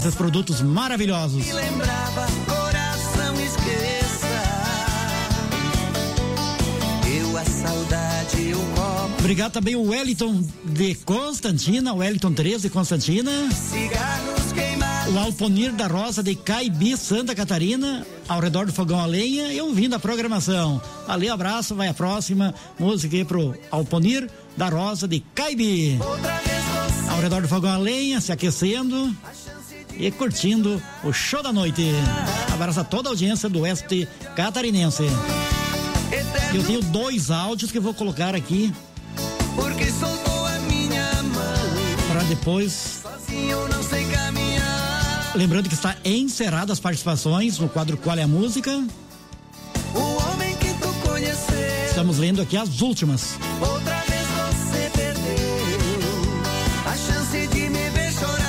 Esses produtos maravilhosos. Me lembrava, coração esqueça. Eu a saudade, eu como. Obrigado também o Wellington de Constantina, Wellington 13 de Constantina. Cigarros queimados. O Alponir da Rosa de Caibi, Santa Catarina, ao redor do fogão a lenha e ouvindo a programação. Valeu, abraço, vai a próxima música aí pro Alponir da Rosa de Caibi. Ao redor do fogão a lenha, se aquecendo e curtindo o show da noite. Abraço a toda a audiência do Oeste Catarinense. Eu tenho 2 áudios que eu vou colocar aqui. Porque soltou a minha mão. Para depois. Sozinho não sei caminhar. Lembrando que está encerrado as participações no quadro Qual é a Música. O homem que tu conheceu. Estamos lendo aqui as últimas. Outra vez você perdeu a chance de me ver chorar.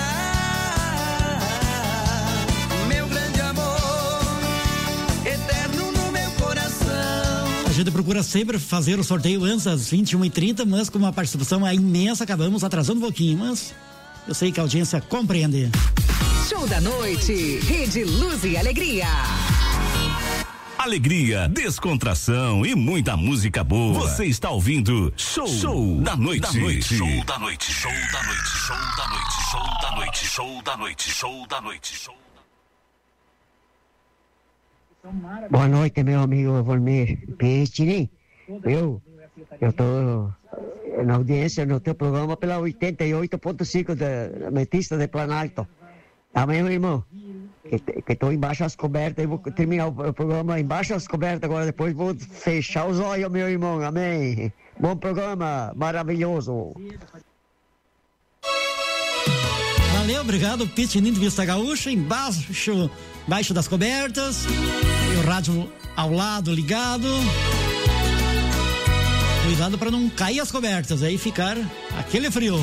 Meu grande amor, eterno no meu coração. A gente procura sempre fazer o sorteio antes das 21h30, mas com uma participação imensa, acabamos atrasando um pouquinho, mas eu sei que a audiência compreende. Show da noite, Rede Luz e Alegria. Alegria, descontração e muita música boa. Você está ouvindo Show da Noite. Show da noite. Show da noite. Show da noite. Show da noite. Show da noite. Show da noite. Show da noite. Boa noite, meu amigo Volmir Pichini. Eu tô na audiência no teu programa pela 88.5 da Metista de Planalto. Amém, meu irmão? Que tô embaixo das cobertas e vou terminar o programa embaixo das cobertas agora, depois vou fechar os olhos, meu irmão. Amém. Bom programa, maravilhoso. Valeu, obrigado, Pitininho de Vista Gaúcha, embaixo das cobertas, e o rádio ao lado ligado. Cuidado para não cair as cobertas, aí ficar aquele frio.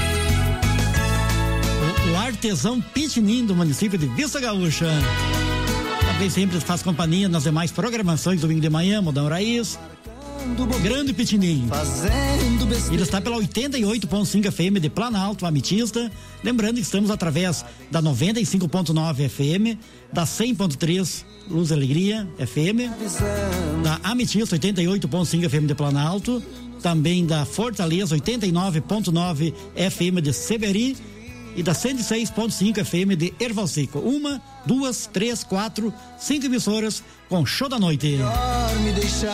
O artesão Pitininho do município de Vista Gaúcha. Também sempre faz companhia nas demais programações, domingo de manhã, Modão Raiz. Grande Pitininho. Ele está pela 88.5 FM de Planalto, Ametista. Lembrando que estamos através da 95.9 FM, da 100.3 Luz e Alegria FM, da Ametista 88.5 FM de Planalto, também da Fortaleza 89.9 FM de Severi e da 106.5 FM de Erval Seco. 1, 2, 3, 4, 5 emissoras com show da noite. Melhor me deixar,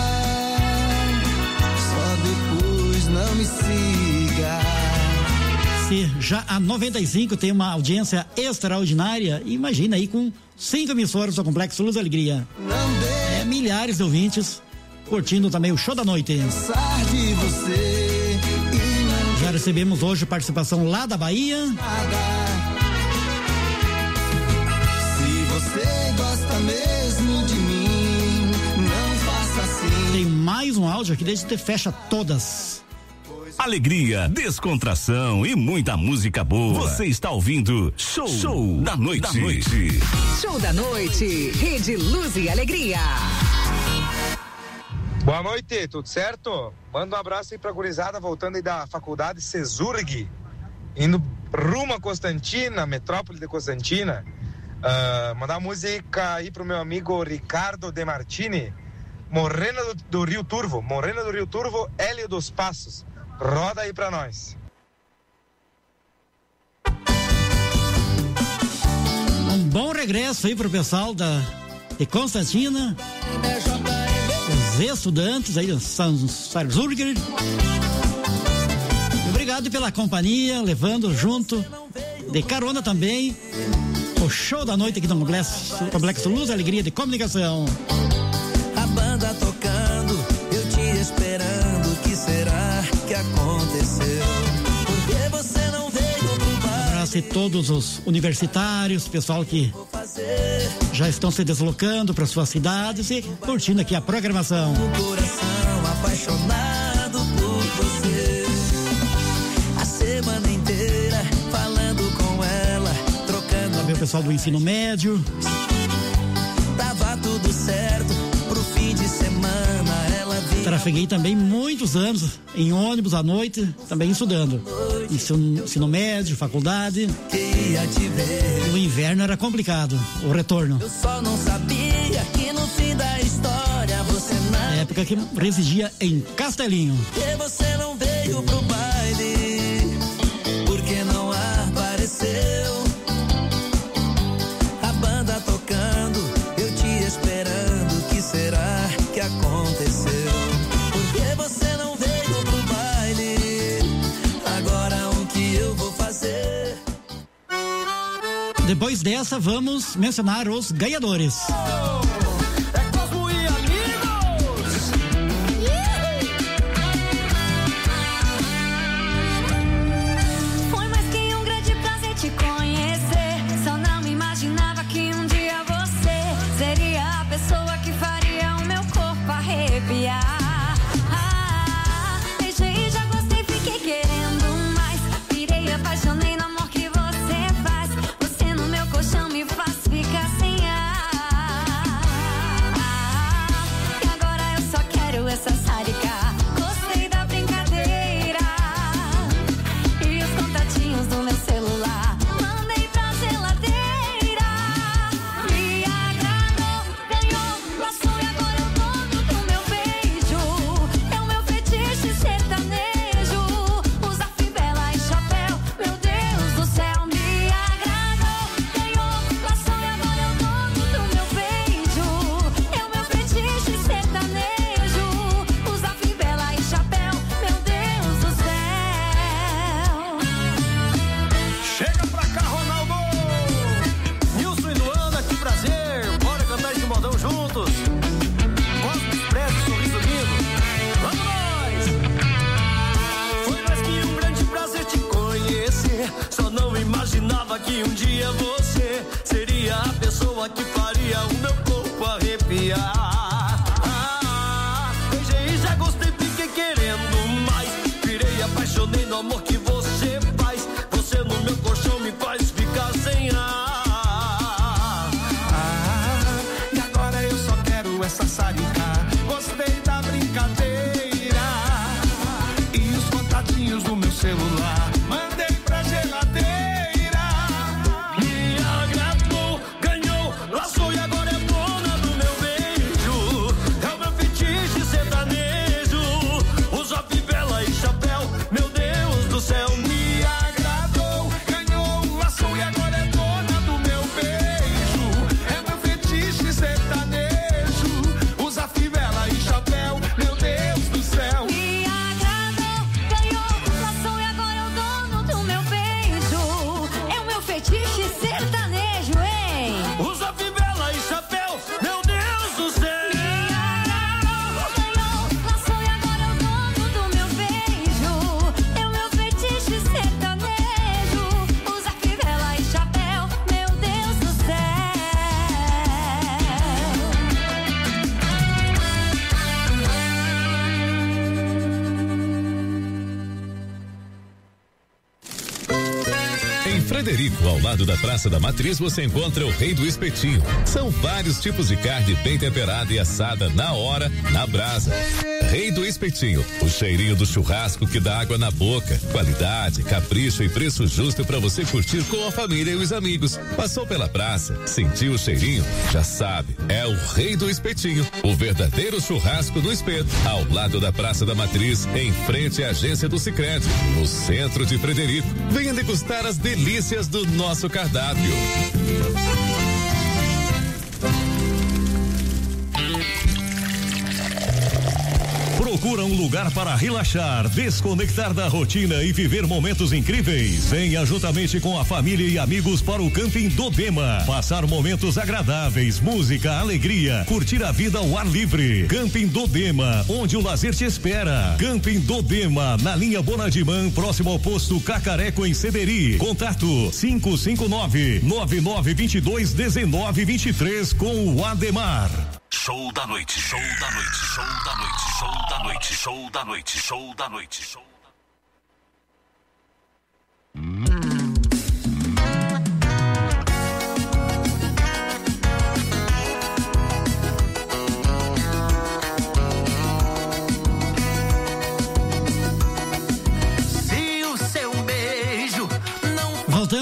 só depois não me siga. Se já a 95 tem uma audiência extraordinária, imagina aí com 5 emissoras do Complexo Luz e Alegria. Não milhares de ouvintes curtindo também o show da noite. Pensar de você. Já recebemos hoje participação lá da Bahia. Se você gosta mesmo de mim, não faça assim. Tem mais um áudio aqui, desde que fecha todas. Alegria, descontração e muita música boa. Você está ouvindo Show da Noite. Show da Noite, Rede Luz e Alegria. Boa noite, tudo certo? Manda um abraço aí pra gurizada, voltando aí da faculdade Cesurg, indo rumo a Constantina, metrópole de Constantina. Mandar música aí pro meu amigo Ricardo De Martini, Morena do Rio Turvo, Hélio dos Passos. Roda aí pra nós. Um bom regresso aí pro pessoal de Constantina. Os estudantes aí do Salzburger. Obrigado pela companhia, levando junto de carona também o show da noite aqui no Complexo Luz e Alegria de Comunicação. A banda tocando, eu te esperando, o que será que aconteceu? Porque você não veio pro bar? Abraço a todos os universitários, pessoal que já estão se deslocando para suas cidades e curtindo aqui a programação. O coração apaixonado por você, a semana inteira falando com ela, trocando. Também o pessoal do ensino médio. Tava tudo certo pro fim de semana, ela vinha. Trafeguei também muitos anos em ônibus à noite, também estudando. Ensino médio, faculdade. E o inverno era complicado, o retorno. Eu só não sabia que no fim da história você não. Na época que residia em Castelinho. Que você não veio pro baile, porque não apareceu. A banda tocando, eu te esperando, o que será que aconteceu? Porque você não veio pro baile, agora o que eu vou fazer? Depois dessa, vamos mencionar os ganhadores. Que um dia você seria a pessoa que faria o meu corpo arrepiar. Beijei, já gostei, fiquei querendo mais. Virei, apaixonei no amor que você faz. Você no meu colchão me faz ficar sem ar. E agora eu só quero essa sarinha. Gostei da brincadeira e os contatinhos do meu celular. Mandei pra geladeira. Frederico, ao lado da Praça da Matriz, você encontra o Rei do Espetinho. São vários tipos de carne bem temperada e assada na hora, na brasa. Rei do Espetinho, o cheirinho do churrasco que dá água na boca. Qualidade, capricho e preço justo para você curtir com a família e os amigos. Passou pela praça, sentiu o cheirinho? Já sabe, é o Rei do Espetinho, o verdadeiro churrasco do espeto. Ao lado da Praça da Matriz, em frente à agência do Sicredi, no centro de Frederico. Venha degustar as delícias do nosso cardápio. Procura um lugar para relaxar, desconectar da rotina e viver momentos incríveis. Venha juntamente com a família e amigos para o Camping Dodema. Passar momentos agradáveis, música, alegria, curtir a vida ao ar livre. Camping Dodema, onde o lazer te espera. Camping Dodema, na linha Bonadimã, próximo ao posto Cacareco, em Cederi. Contato 559-9922-1923 com o Ademar. Show da noite, show da noite, show da noite, show da noite, show da noite, show da noite, show.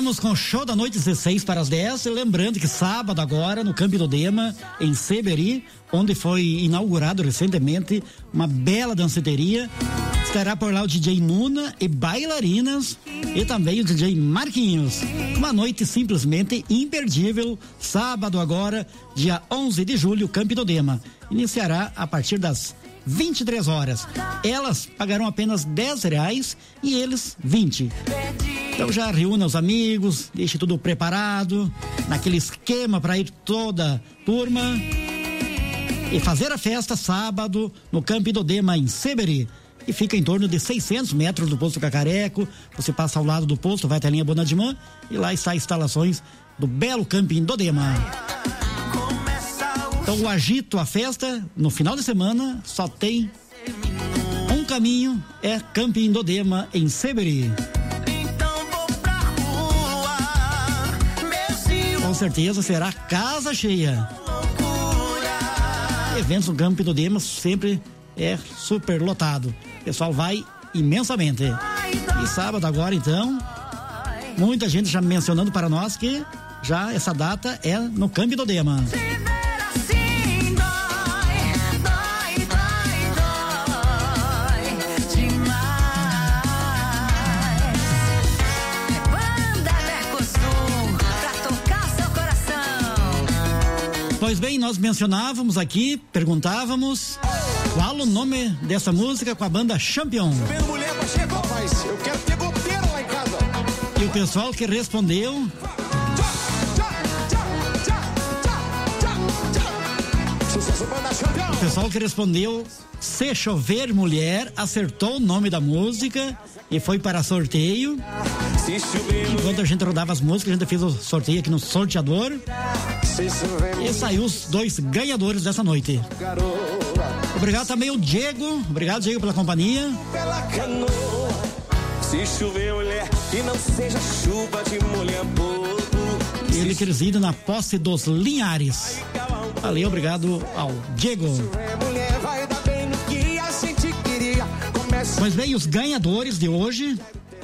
Seguimos com o show da noite 16 para as 10. Lembrando que sábado agora no Campo do Dema, em Seberi, onde foi inaugurado recentemente uma bela danceteria, estará por lá o DJ Nuna e bailarinas e também o DJ Marquinhos. Uma noite simplesmente imperdível, sábado agora, dia 11 de julho, Campo do Dema. Iniciará a partir das 23 horas. Elas pagarão apenas R$10 e eles 20. Então já reúna os amigos, deixe tudo preparado, naquele esquema para ir toda a turma e fazer a festa sábado no Campo do Dema, em Seberi. E fica em torno de 600 metros do posto Cacareco. Você passa ao lado do posto, vai até a linha Bonadimã e lá está as instalações do belo Camping do Dema. Então o agito, a festa, no final de semana, só tem um caminho, é Camping do Dema, em Seberi. Com certeza será casa cheia. Eventos no Camping do Dema sempre é super lotado. O pessoal vai imensamente. E sábado agora, então, muita gente já mencionando para nós que já essa data é no Camping do Dema. Pois bem, nós mencionávamos aqui, perguntávamos qual o nome dessa música com a banda Champion. Eu quero ter goteiro lá em casa. E o pessoal que respondeu... O pessoal que respondeu Se Chover Mulher acertou o nome da música e foi para sorteio. Enquanto a gente rodava as músicas, a gente fez o sorteio aqui no sorteador e saiu os dois ganhadores dessa noite. Obrigado também o Diego. Obrigado, Diego, pela companhia. Se chover mulher, que não seja chuva de mulher bobo. Ele que reside na Posse dos Linhares. Valeu, obrigado ao Diego. Pois bem, os ganhadores de hoje.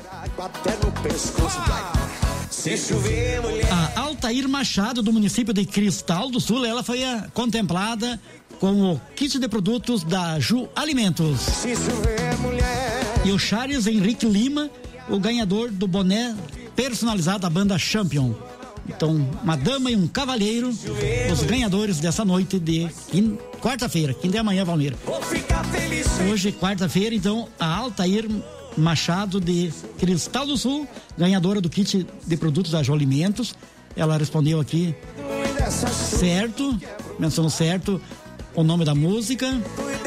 A Altair Machado, do município de Cristal do Sul, ela foi contemplada com o kit de produtos da Ju Alimentos. E o Charles Henrique Lima, o ganhador do boné personalizado da banda Champion. Então, uma dama e um cavalheiro, os ganhadores dessa noite de quarta-feira, quinta é amanhã, Valmir. Hoje, quarta-feira, então, a Altair Machado de Cristal do Sul, ganhadora do kit de produtos da Ju Alimentos. Ela respondeu aqui certo, mencionou certo o nome da música.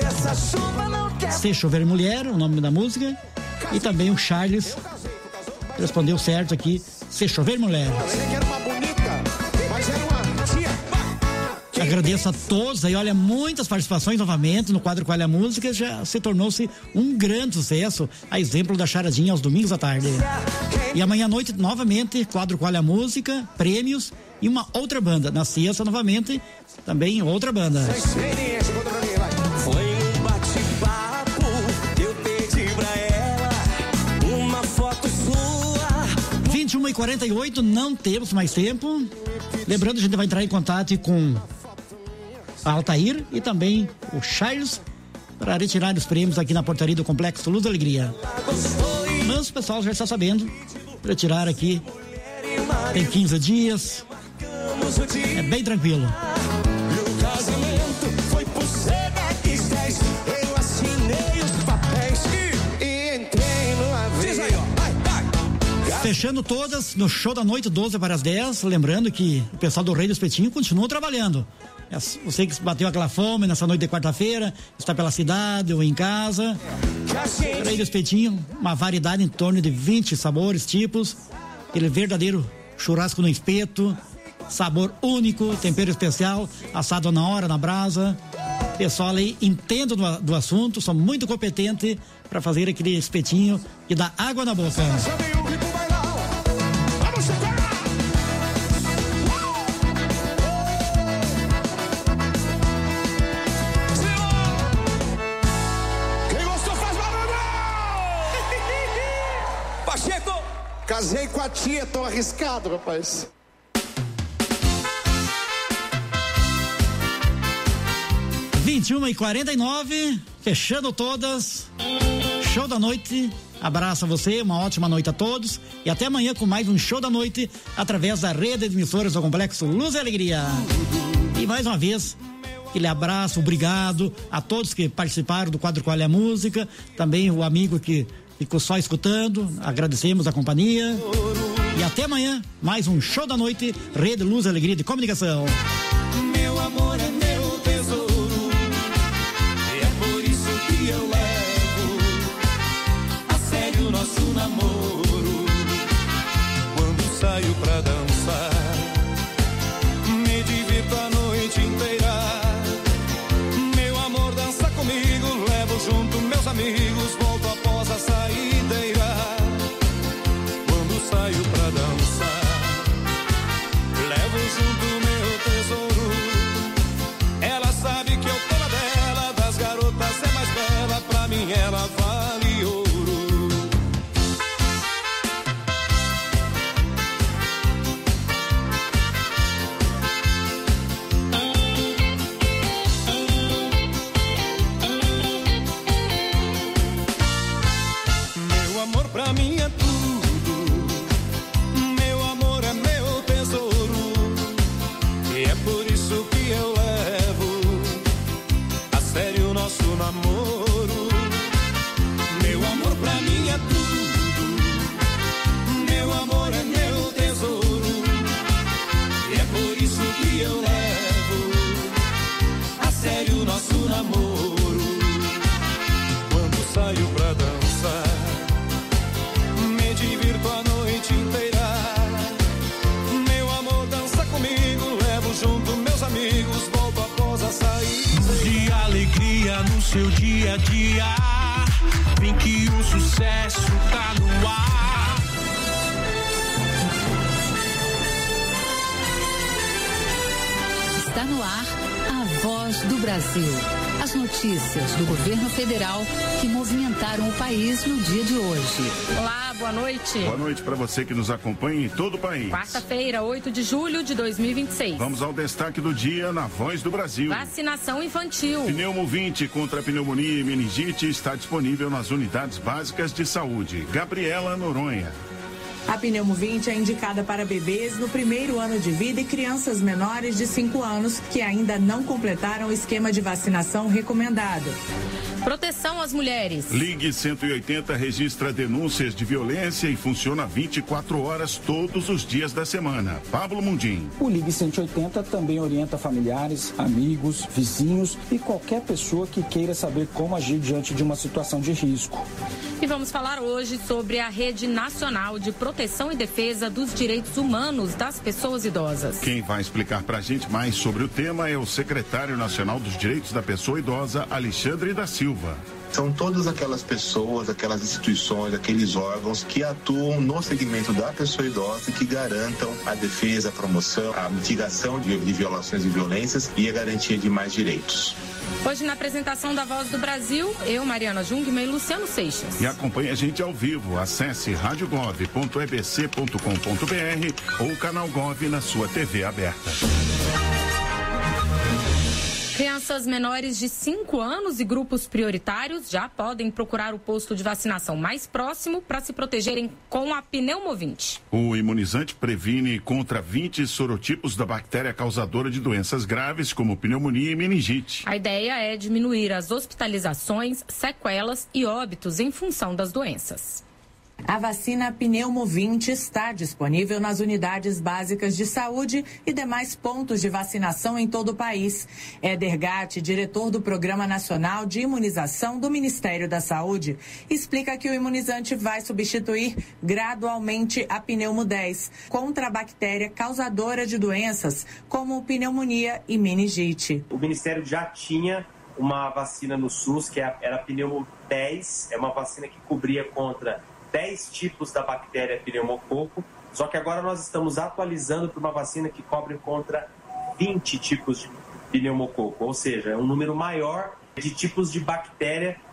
Se Chover Mulher, o nome da música. E também o Charles respondeu certo aqui, Se Chover Mulher. Agradeço a todos aí, olha, muitas participações novamente no quadro Qual é a Música, já se tornou-se um grande sucesso, a exemplo da charadinha aos domingos à tarde. E amanhã à noite, novamente, quadro Qual é a Música, prêmios e uma outra banda. Na sexta, novamente, também outra banda. Foi um bate-papo, eu pedi pra ela uma foto sua. 21h48, não temos mais tempo. Lembrando, a gente vai entrar em contato com a Altair e também o Charles para retirar os prêmios aqui na portaria do Complexo Luz da Alegria. Mas o pessoal já está sabendo, retirar aqui tem 15 dias, é bem tranquilo. Meu casamento foi por Sedex 10, eu assinei os papéis e entrei no avião. Fechando todas no show da noite, 12 para as 10. Lembrando que o pessoal do Rei do Espetinho continua trabalhando. Você que bateu aquela fome nessa noite de quarta-feira, está pela cidade ou em casa. O Rei do Espetinho, uma variedade em torno de 20 sabores, tipos. Aquele verdadeiro churrasco no espeto, sabor único, tempero especial, assado na hora, na brasa. Pessoal aí entende do assunto, são muito competentes para fazer aquele espetinho que dá água na boca. Casei com a tia, tô arriscado, rapaz. Vinte e 49, fechando todas. Show da noite. Abraço a você, uma ótima noite a todos. E até amanhã com mais um Show da Noite através da rede de emissoras do Complexo Luz e Alegria. E mais uma vez, aquele abraço, obrigado a todos que participaram do quadro Qual é a Música. Também o amigo que ficou só escutando. Agradecemos a companhia. E até amanhã, mais um Show da Noite, Rede Luz e Alegria de Comunicação. Meu amor é meu tesouro, e é por isso que eu levo a sério o nosso namoro. Quando saio pra dançar, me divirto a noite inteira. Meu amor dança comigo, levo junto meus amigos, volto após a saideira. Quando saio pra dançar, levo junto meu tesouro. Ela sabe que eu tô na dela, das garotas é mais bela, pra mim ela vale ouro. Meu amor pra mim é tudo, meu amor é meu tesouro, e é por isso que eu levo a sério o nosso namoro. Meu amor pra mim é tudo, meu amor é meu tesouro, e é por isso que eu levo a sério o nosso namoro. Quando saio pra dançar, me divirto a noite inteira. Meu amor dança comigo, levo junto meus amigos, volto após a saída. De alegria no seu dia a dia, vem que o sucesso tá no ar. Está no ar a Voz do Brasil. As notícias do governo federal que movimentaram o país no dia de hoje. Olá, boa noite. Boa noite para você que nos acompanha em todo o país. Quarta-feira, 8 de julho de 2026. Vamos ao destaque do dia na Voz do Brasil. Vacinação infantil. Pneumo 20 contra pneumonia e meningite está disponível nas unidades básicas de saúde. Gabriela Noronha. A Pneumo 20 é indicada para bebês no primeiro ano de vida e crianças menores de 5 anos que ainda não completaram o esquema de vacinação recomendado. Proteção às mulheres. Ligue 180 registra denúncias de violência e funciona 24 horas todos os dias da semana. Pablo Mundim. O Ligue 180 também orienta familiares, amigos, vizinhos e qualquer pessoa que queira saber como agir diante de uma situação de risco. E vamos falar hoje sobre a Rede Nacional de Proteção e Defesa dos Direitos Humanos das Pessoas Idosas. Quem vai explicar pra gente mais sobre o tema é o secretário nacional dos Direitos da Pessoa Idosa, Alexandre da Silva. São todas aquelas pessoas, aquelas instituições, aqueles órgãos que atuam no segmento da pessoa idosa e que garantam a defesa, a promoção, a mitigação de violações e violências e a garantia de mais direitos. Hoje, na apresentação da Voz do Brasil, eu, Mariana Jungmann e Luciano Seixas. E acompanhe a gente ao vivo. Acesse radiogov.ebc.com.br ou canal Gov na sua TV aberta. Crianças menores de 5 anos e grupos prioritários já podem procurar o posto de vacinação mais próximo para se protegerem com a Pneumo 20. O imunizante previne contra 20 sorotipos da bactéria causadora de doenças graves, como pneumonia e meningite. A ideia é diminuir as hospitalizações, sequelas e óbitos em função das doenças. A vacina Pneumo 20 está disponível nas unidades básicas de saúde e demais pontos de vacinação em todo o país. Éder Gatti, diretor do Programa Nacional de Imunização do Ministério da Saúde, explica que o imunizante vai substituir gradualmente a Pneumo 10 contra a bactéria causadora de doenças como pneumonia e meningite. O Ministério já tinha uma vacina no SUS, que era a Pneumo 10, é uma vacina que cobria contra 10 tipos da bactéria pneumococo, só que agora nós estamos atualizando para uma vacina que cobre contra 20 tipos de pneumococo, ou seja, é um número maior de tipos de bactéria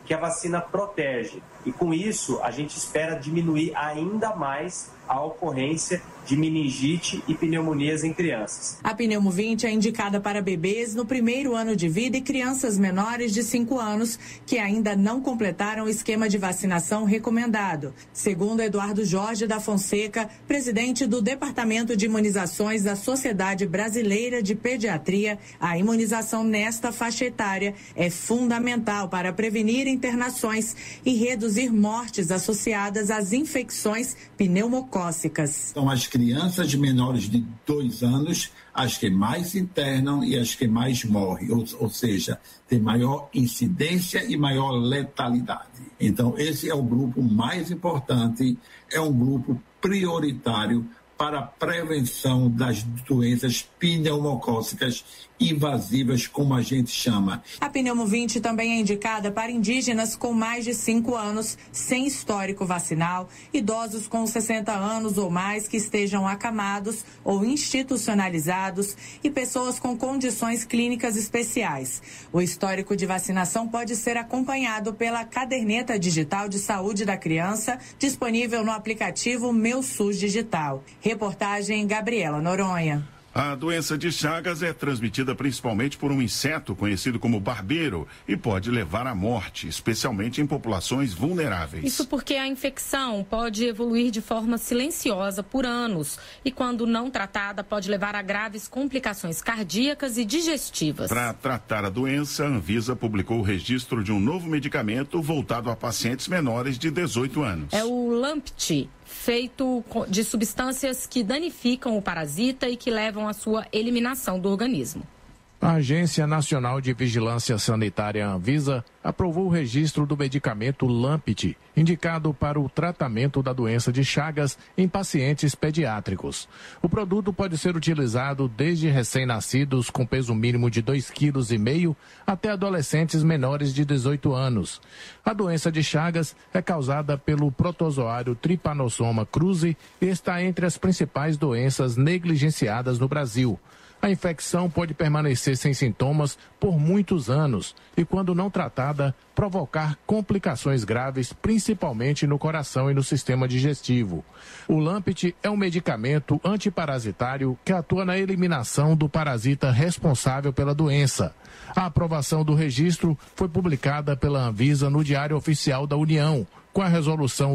que a vacina protege. E com isso, a gente espera diminuir ainda mais a ocorrência de meningite e pneumonias em crianças. A pneumo-20 é indicada para bebês no primeiro ano de vida e crianças menores de 5 anos que ainda não completaram o esquema de vacinação recomendado. Segundo Eduardo Jorge da Fonseca, presidente do Departamento de Imunizações da Sociedade Brasileira de Pediatria, a imunização nesta faixa etária é fundamental para prevenir internações e reduzir mortes associadas às infecções pneumocócicas. São as crianças menores de 2 anos as que mais se internam e as que mais morrem, ou seja, tem maior incidência e maior letalidade. Então, esse é o grupo mais importante, é um grupo prioritário para a prevenção das doenças pneumocócicas invasivas, como a gente chama. A pneumo-20 também é indicada para indígenas com mais de 5 anos, sem histórico vacinal, idosos com 60 anos ou mais que estejam acamados ou institucionalizados e pessoas com condições clínicas especiais. O histórico de vacinação pode ser acompanhado pela caderneta digital de saúde da criança, disponível no aplicativo Meu SUS Digital. Reportagem Gabriela Noronha. A doença de Chagas é transmitida principalmente por um inseto conhecido como barbeiro e pode levar à morte, especialmente em populações vulneráveis. Isso porque a infecção pode evoluir de forma silenciosa por anos e, quando não tratada, pode levar a graves complicações cardíacas e digestivas. Para tratar a doença, a Anvisa publicou o registro de um novo medicamento voltado a pacientes menores de 18 anos. É o Lampt, feito de substâncias que danificam o parasita e que levam à sua eliminação do organismo. A Agência Nacional de Vigilância Sanitária Anvisa aprovou o registro do medicamento Lampt, indicado para o tratamento da doença de Chagas em pacientes pediátricos. O produto pode ser utilizado desde recém-nascidos com peso mínimo de 2,5 kg até adolescentes menores de 18 anos. A doença de Chagas é causada pelo protozoário Trypanosoma cruzi e está entre as principais doenças negligenciadas no Brasil. A infecção pode permanecer sem sintomas por muitos anos e, quando não tratada, provocar complicações graves, principalmente no coração e no sistema digestivo. O Lampt é um medicamento antiparasitário que atua na eliminação do parasita responsável pela doença. A aprovação do registro foi publicada pela Anvisa no Diário Oficial da União, com a Resolução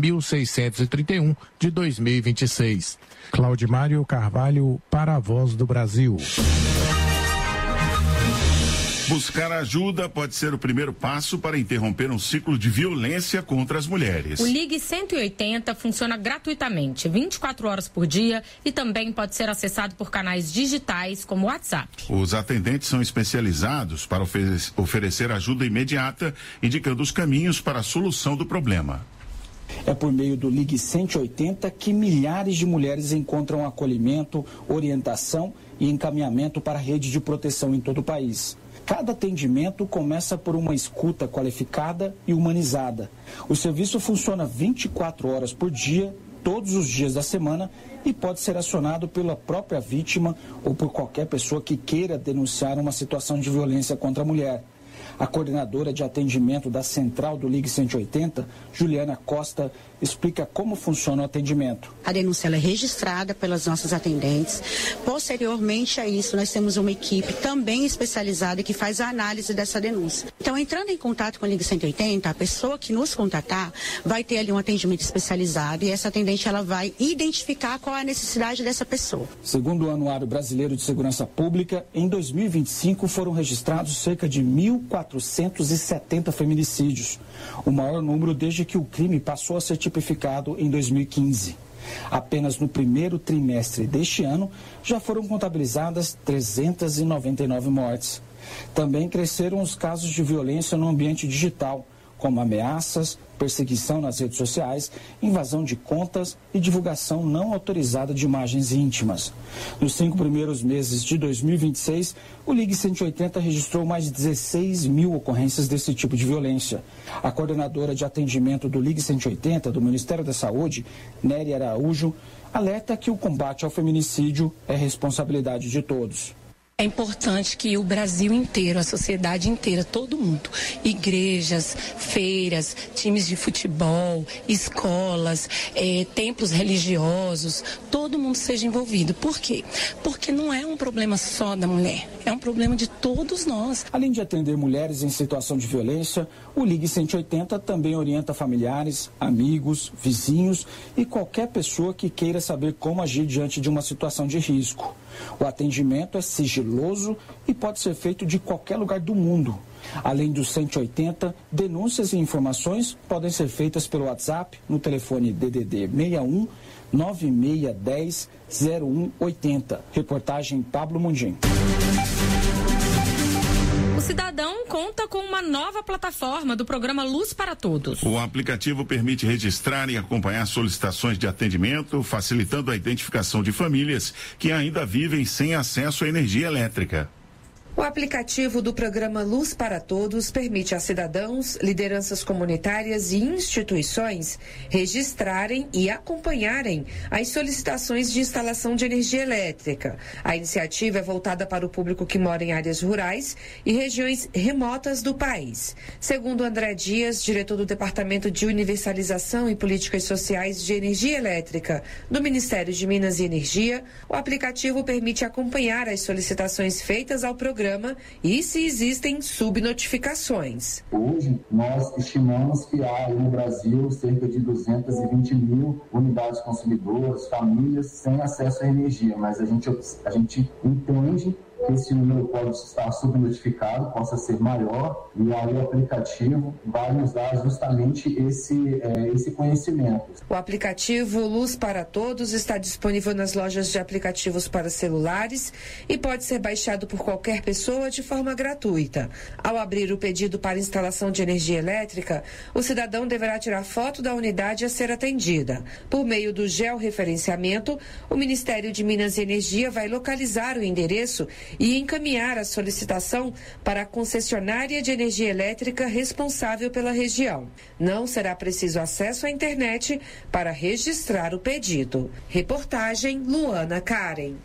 2631 de 2026. Claudimário Carvalho, para a Voz do Brasil. Buscar ajuda pode ser o primeiro passo para interromper um ciclo de violência contra as mulheres. O Ligue 180 funciona gratuitamente, 24 horas por dia, e também pode ser acessado por canais digitais como o WhatsApp. Os atendentes são especializados para oferecer ajuda imediata, indicando os caminhos para a solução do problema. É por meio do Ligue 180 que milhares de mulheres encontram acolhimento, orientação e encaminhamento para a rede de proteção em todo o país. Cada atendimento começa por uma escuta qualificada e humanizada. O serviço funciona 24 horas por dia, todos os dias da semana, e pode ser acionado pela própria vítima ou por qualquer pessoa que queira denunciar uma situação de violência contra a mulher. A coordenadora de atendimento da Central do Ligue 180, Juliana Costa, explica como funciona o atendimento. A denúncia ela é registrada pelas nossas atendentes. Posteriormente a isso, nós temos uma equipe também especializada que faz a análise dessa denúncia. Então, entrando em contato com o Ligue 180, a pessoa que nos contatar vai ter ali um atendimento especializado e essa atendente ela vai identificar qual é a necessidade dessa pessoa. Segundo o Anuário Brasileiro de Segurança Pública, em 2025 foram registrados cerca de 1.470 feminicídios, o maior número desde que o crime passou a ser tipificado em 2015. Apenas no primeiro trimestre deste ano, já foram contabilizadas 399 mortes. Também cresceram os casos de violência no ambiente digital, como ameaças, perseguição nas redes sociais, invasão de contas e divulgação não autorizada de imagens íntimas. Nos 5 primeiros meses de 2026, o Ligue 180 registrou mais de 16 mil ocorrências desse tipo de violência. A coordenadora de atendimento do Ligue 180 do Ministério da Saúde, Nery Araújo, alerta que o combate ao feminicídio é responsabilidade de todos. É importante que o Brasil inteiro, a sociedade inteira, todo mundo, igrejas, feiras, times de futebol, escolas, templos religiosos, todo mundo seja envolvido. Por quê? Porque não é um problema só da mulher, é um problema de todos nós. Além de atender mulheres em situação de violência, o Ligue 180 também orienta familiares, amigos, vizinhos e qualquer pessoa que queira saber como agir diante de uma situação de risco. O atendimento é sigiloso e pode ser feito de qualquer lugar do mundo. Além do 180, denúncias e informações podem ser feitas pelo WhatsApp no telefone DDD 61 9610 0180. Reportagem Pablo Mundim. O cidadão conta com uma nova plataforma do programa Luz para Todos. O aplicativo permite registrar e acompanhar solicitações de atendimento, facilitando a identificação de famílias que ainda vivem sem acesso à energia elétrica. O aplicativo do programa Luz para Todos permite a cidadãos, lideranças comunitárias e instituições registrarem e acompanharem as solicitações de instalação de energia elétrica. A iniciativa é voltada para o público que mora em áreas rurais e regiões remotas do país. Segundo André Dias, diretor do Departamento de Universalização e Políticas Sociais de Energia Elétrica do Ministério de Minas e Energia, o aplicativo permite acompanhar as solicitações feitas ao programa e se existem subnotificações. Hoje, nós estimamos que há no Brasil cerca de 220 mil unidades consumidoras, famílias sem acesso à energia, mas a gente entende que esse número pode estar subnotificado, possa ser maior, e aí o aplicativo vai nos dar justamente esse conhecimento. O aplicativo Luz para Todos está disponível nas lojas de aplicativos para celulares e pode ser baixado por qualquer pessoa de forma gratuita. Ao abrir o pedido para instalação de energia elétrica, o cidadão deverá tirar foto da unidade a ser atendida. Por meio do georreferenciamento, o Ministério de Minas e Energia vai localizar o endereço e encaminhar a solicitação para a concessionária de energia elétrica responsável pela região. Não será preciso acesso à internet para registrar o pedido. Reportagem Luana Karen.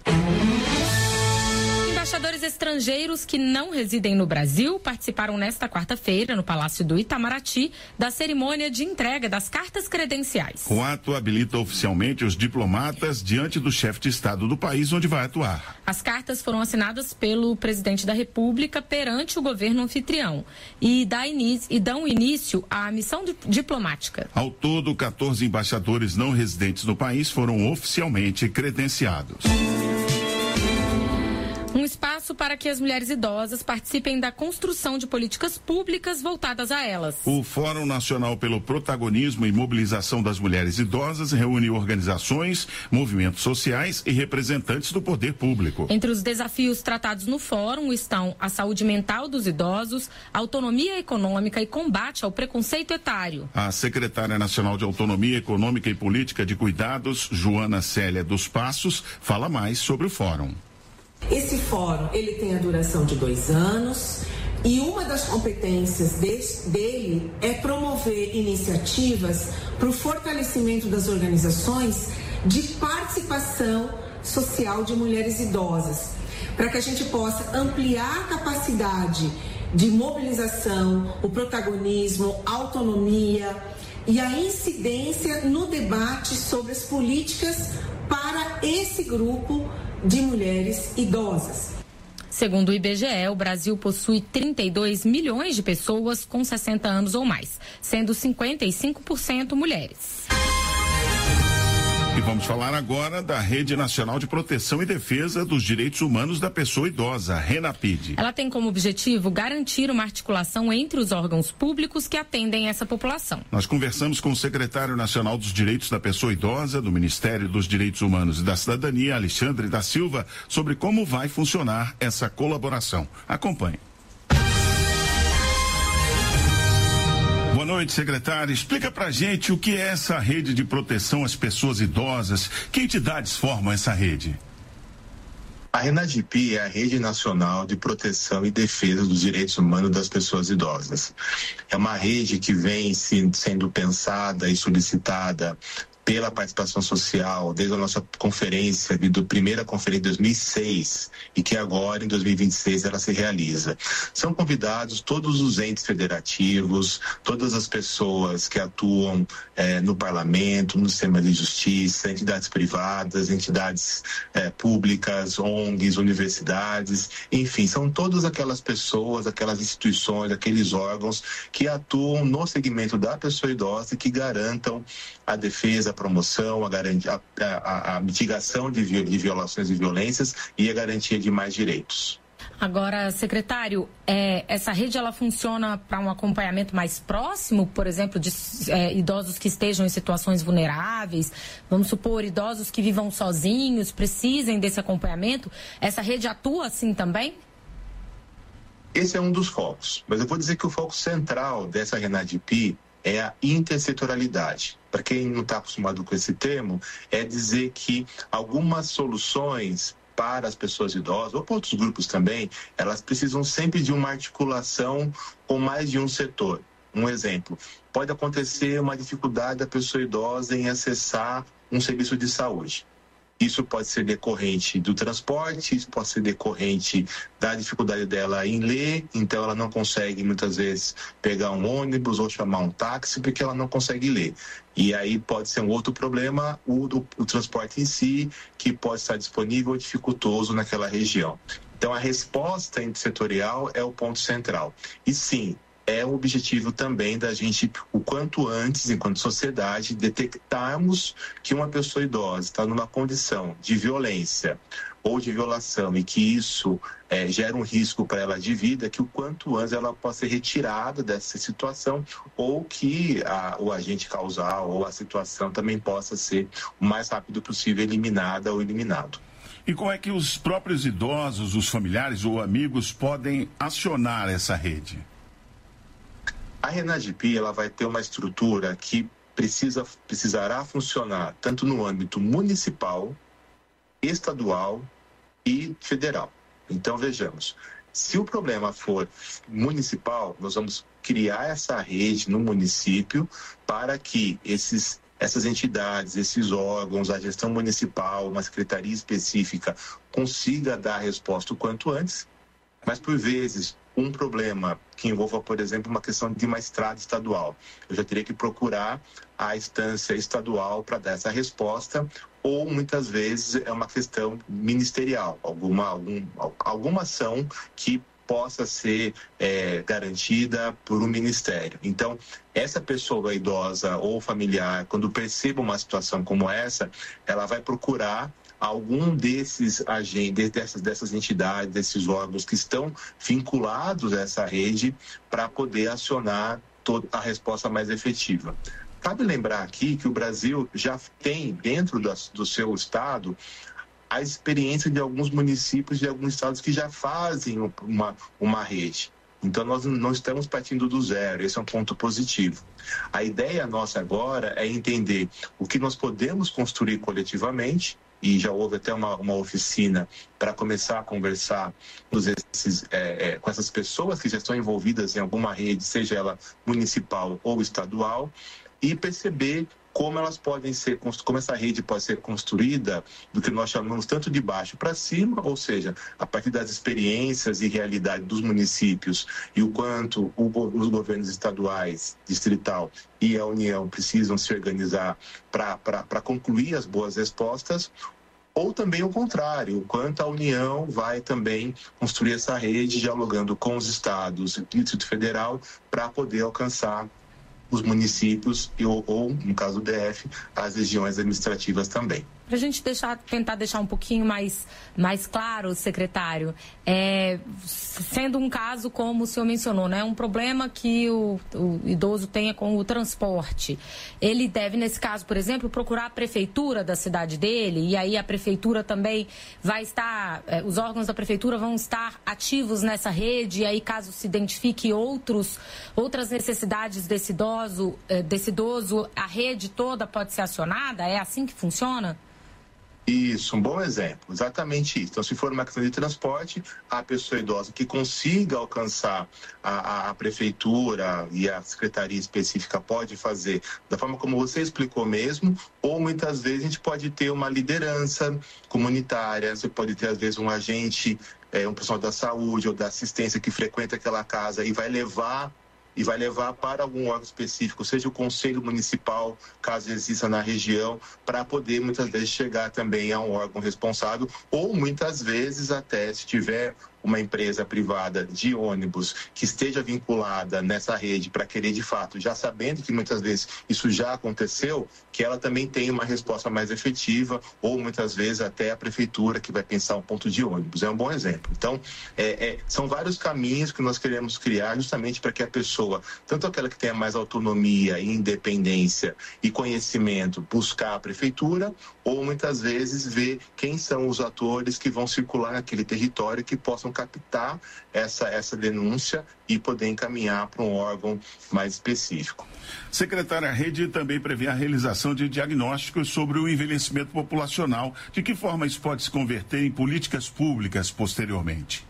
Embaixadores estrangeiros que não residem no Brasil participaram nesta quarta-feira, no Palácio do Itamaraty, da cerimônia de entrega das cartas credenciais. O ato habilita oficialmente os diplomatas diante do chefe de Estado do país onde vai atuar. As cartas foram assinadas pelo presidente da República perante o governo anfitrião e dão início à missão diplomática. Ao todo, 14 embaixadores não residentes no país foram oficialmente credenciados. Um espaço para que as mulheres idosas participem da construção de políticas públicas voltadas a elas. O Fórum Nacional pelo Protagonismo e Mobilização das Mulheres Idosas reúne organizações, movimentos sociais e representantes do poder público. Entre os desafios tratados no fórum estão a saúde mental dos idosos, autonomia econômica e combate ao preconceito etário. A secretária nacional de Autonomia Econômica e Política de Cuidados, Joana Célia dos Passos, fala mais sobre o fórum. Esse fórum, ele tem a duração de 2 anos e uma das competências dele é promover iniciativas para o fortalecimento das organizações de participação social de mulheres idosas, para que a gente possa ampliar a capacidade de mobilização, o protagonismo, a autonomia e a incidência no debate sobre as políticas para esse grupo de mulheres idosas. Segundo o IBGE, o Brasil possui 32 milhões de pessoas com 60 anos ou mais, sendo 55% mulheres. E vamos falar agora da Rede Nacional de Proteção e Defesa dos Direitos Humanos da Pessoa Idosa, RENAPID. Ela tem como objetivo garantir uma articulação entre os órgãos públicos que atendem essa população. Nós conversamos com o secretário nacional dos Direitos da Pessoa Idosa, do Ministério dos Direitos Humanos e da Cidadania, Alexandre da Silva, sobre como vai funcionar essa colaboração. Acompanhe. Boa noite, secretário. Explica pra gente o que é essa rede de proteção às pessoas idosas. Que entidades formam essa rede? A RENADIP é a Rede Nacional de Proteção e Defesa dos Direitos Humanos das Pessoas Idosas. É uma rede que vem sendo pensada e solicitada pela participação social, desde a nossa conferência, primeira conferência de 2006, e que agora, em 2026, ela se realiza. São convidados todos os entes federativos, todas as pessoas que atuam no parlamento, no sistema de justiça, entidades privadas, entidades públicas, ONGs, universidades, enfim, são todas aquelas pessoas, aquelas instituições, aqueles órgãos que atuam no segmento da pessoa idosa e que garantam a defesa, a promoção, a mitigação de violações e violências e a garantia de mais direitos. Agora, secretário, essa rede ela funciona para um acompanhamento mais próximo, por exemplo, de idosos que estejam em situações vulneráveis, vamos supor, idosos que vivam sozinhos, precisem desse acompanhamento. Essa rede atua assim também? Esse é um dos focos, mas eu vou dizer que o foco central dessa RENADIP é a intersetorialidade. Para quem não está acostumado com esse termo, é dizer que algumas soluções para as pessoas idosas, ou para outros grupos também, elas precisam sempre de uma articulação com mais de um setor. Um exemplo, pode acontecer uma dificuldade da pessoa idosa em acessar um serviço de saúde. Isso pode ser decorrente do transporte, isso pode ser decorrente da dificuldade dela em ler, então ela não consegue muitas vezes pegar um ônibus ou chamar um táxi porque ela não consegue ler. E aí pode ser um outro problema, o transporte em si, que pode estar disponível ou dificultoso naquela região. Então a resposta intersetorial é o ponto central. E sim, é o objetivo também da gente, o quanto antes, enquanto sociedade, detectarmos que uma pessoa idosa está numa condição de violência ou de violação e que isso gera um risco para ela de vida, que o quanto antes ela possa ser retirada dessa situação ou que o agente causal ou a situação também possa ser o mais rápido possível eliminada ou eliminado. E como é que os próprios idosos, os familiares ou amigos podem acionar essa rede? A RENADIP ela vai ter uma estrutura que precisará funcionar tanto no âmbito municipal, estadual e federal. Então, vejamos, se o problema for municipal, nós vamos criar essa rede no município para que essas entidades, esses órgãos, a gestão municipal, uma secretaria específica consiga dar a resposta o quanto antes, mas por vezes um problema que envolva, por exemplo, uma questão de uma estrada estadual. Eu já teria que procurar a instância estadual para dar essa resposta, ou muitas vezes é uma questão ministerial, alguma ação que possa ser garantida por um ministério. Então, essa pessoa idosa ou familiar, quando perceba uma situação como essa, ela vai procurar algum desses agentes, dessas entidades, desses órgãos que estão vinculados a essa rede para poder acionar toda a resposta mais efetiva. Cabe lembrar aqui que o Brasil já tem, dentro do seu estado, a experiência de alguns municípios de alguns estados que já fazem uma rede. Então, nós não estamos partindo do zero, esse é um ponto positivo. A ideia nossa agora é entender o que nós podemos construir coletivamente, e já houve até uma oficina para começar a conversar com essas pessoas que já estão envolvidas em alguma rede, seja ela municipal ou estadual, e perceber como elas podem ser, como essa rede pode ser construída do que nós chamamos tanto de baixo para cima, ou seja, a partir das experiências e realidade dos municípios e o quanto os governos estaduais, distrital e a União precisam se organizar para concluir as boas respostas, ou também o contrário, o quanto a União vai também construir essa rede dialogando com os estados e o Distrito Federal para poder alcançar os municípios ou, no caso do DF, as regiões administrativas também. Para a gente tentar deixar um pouquinho mais claro, secretário, sendo um caso como o senhor mencionou, né, um problema que o idoso tenha com o transporte, ele deve, nesse caso, por exemplo, procurar a prefeitura da cidade dele, e aí a prefeitura também vai estar, os órgãos da prefeitura vão estar ativos nessa rede, e aí caso se identifique outras necessidades desse idoso, a rede toda pode ser acionada? É assim que funciona? Isso, um bom exemplo, exatamente isso. Então, se for uma questão de transporte, a pessoa idosa que consiga alcançar a prefeitura e a secretaria específica pode fazer da forma como você explicou mesmo, ou muitas vezes a gente pode ter uma liderança comunitária, você pode ter às vezes um agente, um pessoal da saúde ou da assistência que frequenta aquela casa e vai levar para algum órgão específico, seja o conselho municipal, caso exista na região, para poder muitas vezes chegar também a um órgão responsável, ou muitas vezes até se tiver uma empresa privada de ônibus que esteja vinculada nessa rede para querer de fato, já sabendo que muitas vezes isso já aconteceu, que ela também tenha uma resposta mais efetiva, ou muitas vezes até a prefeitura que vai pensar um ponto de ônibus. É um bom exemplo. Então, são vários caminhos que nós queremos criar justamente para que a pessoa, tanto aquela que tenha mais autonomia, independência e conhecimento, buscar a prefeitura, ou muitas vezes ver quem são os atores que vão circular naquele território que possam captar essa denúncia e poder encaminhar para um órgão mais específico. Secretária, a rede também prevê a realização de diagnósticos sobre o envelhecimento populacional. De que forma isso pode se converter em políticas públicas posteriormente?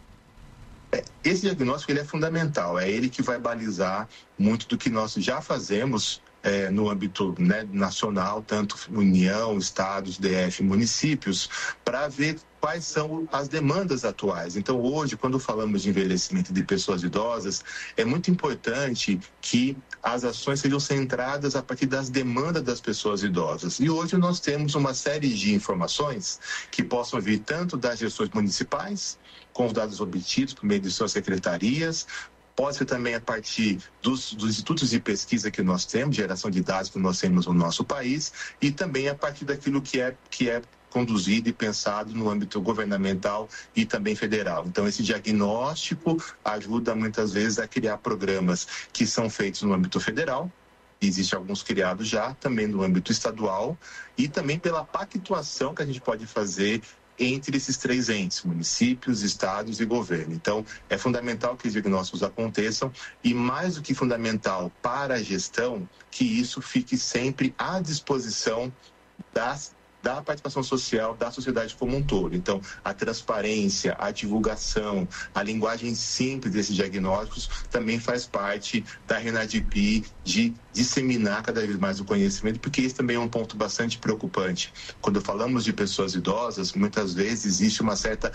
Esse diagnóstico ele é fundamental, é ele que vai balizar muito do que nós já fazemos no âmbito nacional, tanto União, Estados, DF, municípios, para ver quais são as demandas atuais. Então, hoje, quando falamos de envelhecimento de pessoas idosas, é muito importante que as ações sejam centradas a partir das demandas das pessoas idosas. E hoje nós temos uma série de informações que possam vir tanto das gestões municipais, com os dados obtidos por meio de suas secretarias, pode ser também a partir dos institutos de pesquisa que nós temos, geração de dados que nós temos no nosso país, e também a partir daquilo que é conduzido e pensado no âmbito governamental e também federal. Então, esse diagnóstico ajuda muitas vezes a criar programas que são feitos no âmbito federal, existem alguns criados já, também no âmbito estadual, e também pela pactuação que a gente pode fazer entre esses três entes, municípios, estados e governo. Então, é fundamental que os diagnósticos aconteçam e, mais do que fundamental para a gestão, que isso fique sempre à disposição da participação social da sociedade como um todo. Então, a transparência, a divulgação, a linguagem simples desses diagnósticos também faz parte da Renadip de disseminar cada vez mais o conhecimento, porque esse também é um ponto bastante preocupante. Quando falamos de pessoas idosas, muitas vezes existe uma certa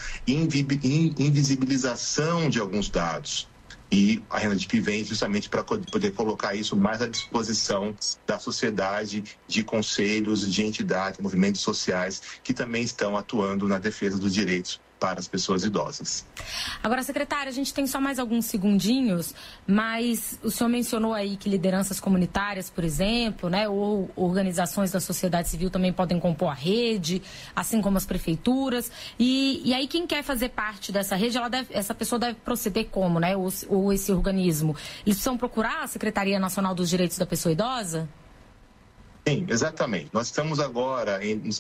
invisibilização de alguns dados. E a Renadip vem justamente para poder colocar isso mais à disposição da sociedade, de conselhos, de entidades, movimentos sociais que também estão atuando na defesa dos direitos para as pessoas idosas. Agora, secretária, a gente tem só mais alguns segundinhos, mas o senhor mencionou aí que lideranças comunitárias, por exemplo, ou organizações da sociedade civil também podem compor a rede, assim como as prefeituras. E aí quem quer fazer parte dessa rede, essa pessoa deve proceder como, ou esse organismo? Eles precisam procurar a Secretaria Nacional dos Direitos da Pessoa Idosa? Sim, exatamente. Nós estamos agora, no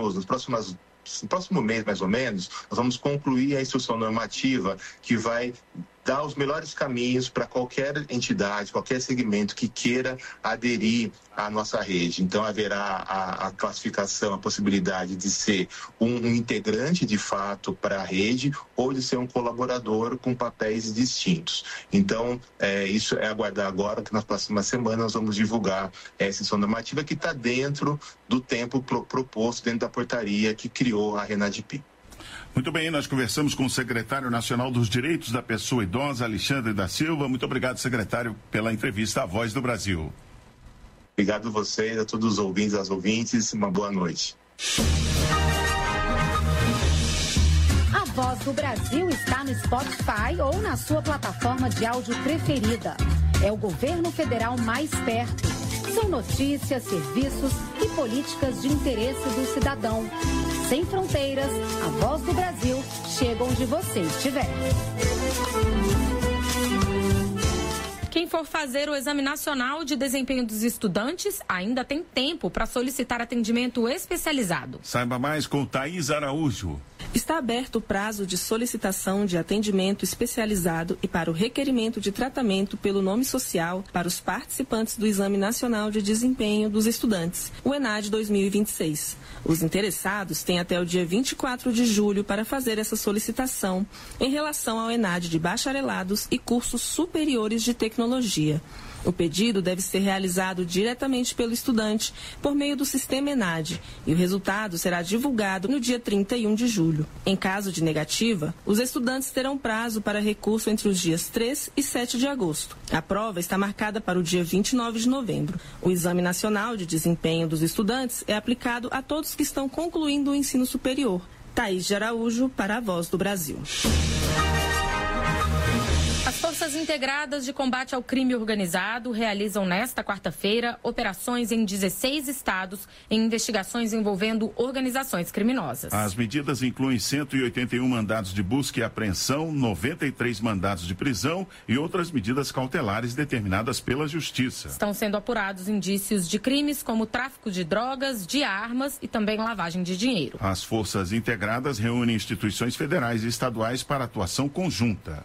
próximo mês, mais ou menos, nós vamos concluir a instrução normativa que vai dar os melhores caminhos para qualquer entidade, qualquer segmento que queira aderir à nossa rede. Então, haverá a classificação, a possibilidade de ser um integrante, de fato, para a rede ou de ser um colaborador com papéis distintos. Então, isso é aguardar agora, que nas próximas semanas nós vamos divulgar essa instrução normativa que está dentro do tempo proposto, dentro da portaria que criou a Renadip. Muito bem, nós conversamos com o secretário nacional dos Direitos da Pessoa Idosa, Alexandre da Silva. Muito obrigado, secretário, pela entrevista à Voz do Brasil. Obrigado a vocês, a todos os ouvintes, as ouvintes. Uma boa noite. A Voz do Brasil está no Spotify ou na sua plataforma de áudio preferida. É o governo federal mais perto. São notícias, serviços e políticas de interesse do cidadão. Sem fronteiras, a Voz do Brasil chega onde você estiver. Quem for fazer o Exame Nacional de Desempenho dos Estudantes ainda tem tempo para solicitar atendimento especializado. Saiba mais com Thaís Araújo. Está aberto o prazo de solicitação de atendimento especializado e para o requerimento de tratamento pelo nome social para os participantes do Exame Nacional de Desempenho dos Estudantes, o ENAD 2026. Os interessados têm até o dia 24 de julho para fazer essa solicitação em relação ao ENAD de bacharelados e cursos superiores de tecnologia. O pedido deve ser realizado diretamente pelo estudante por meio do sistema ENAD e o resultado será divulgado no dia 31 de julho. Em caso de negativa, os estudantes terão prazo para recurso entre os dias 3 e 7 de agosto. A prova está marcada para o dia 29 de novembro. O Exame Nacional de Desempenho dos Estudantes é aplicado a todos que estão concluindo o ensino superior. Thaís de Araújo, para a Voz do Brasil. As Forças Integradas de Combate ao Crime Organizado realizam nesta quarta-feira operações em 16 estados em investigações envolvendo organizações criminosas. As medidas incluem 181 mandados de busca e apreensão, 93 mandados de prisão e outras medidas cautelares determinadas pela Justiça. Estão sendo apurados indícios de crimes como tráfico de drogas, de armas e também lavagem de dinheiro. As Forças Integradas reúnem instituições federais e estaduais para atuação conjunta.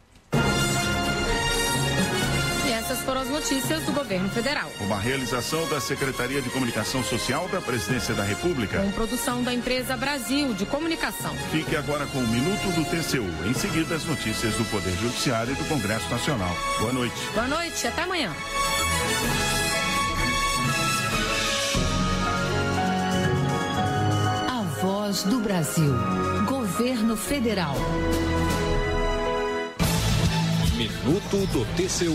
Essas foram as notícias do governo federal. Uma realização da Secretaria de Comunicação Social da Presidência da República. Com produção da empresa Brasil de Comunicação. Fique agora com o Minuto do TCU. Em seguida, as notícias do Poder Judiciário e do Congresso Nacional. Boa noite. Boa noite, até amanhã. A Voz do Brasil. Governo Federal. Minuto do TCU.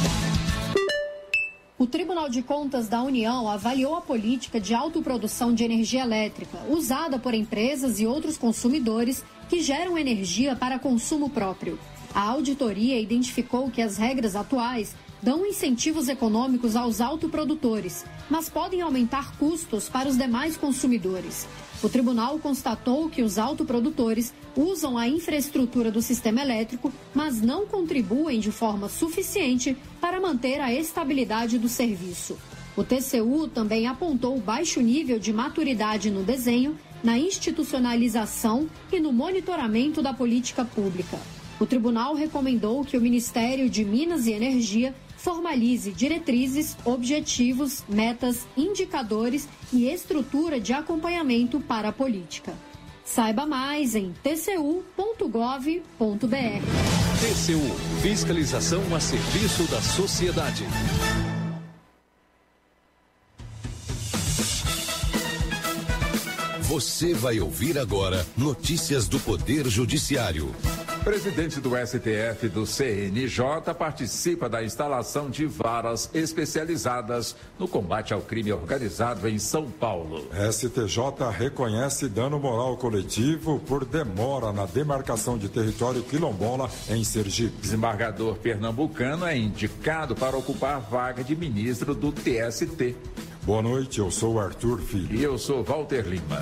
O Tribunal de Contas da União avaliou a política de autoprodução de energia elétrica usada por empresas e outros consumidores que geram energia para consumo próprio. A auditoria identificou que as regras atuais dão incentivos econômicos aos autoprodutores, mas podem aumentar custos para os demais consumidores. O tribunal constatou que os autoprodutores usam a infraestrutura do sistema elétrico, mas não contribuem de forma suficiente para manter a estabilidade do serviço. O TCU também apontou baixo nível de maturidade no desenho, na institucionalização e no monitoramento da política pública. O tribunal recomendou que o Ministério de Minas e Energia formalize diretrizes, objetivos, metas, indicadores e estrutura de acompanhamento para a política. Saiba mais em tcu.gov.br. TCU, fiscalização a serviço da sociedade. Você vai ouvir agora notícias do Poder Judiciário. Presidente do STF do CNJ participa da instalação de varas especializadas no combate ao crime organizado em São Paulo. STJ reconhece dano moral coletivo por demora na demarcação de território quilombola em Sergipe. Desembargador pernambucano é indicado para ocupar vaga de ministro do TST. Boa noite, eu sou Arthur Filho. E eu sou Walter Lima.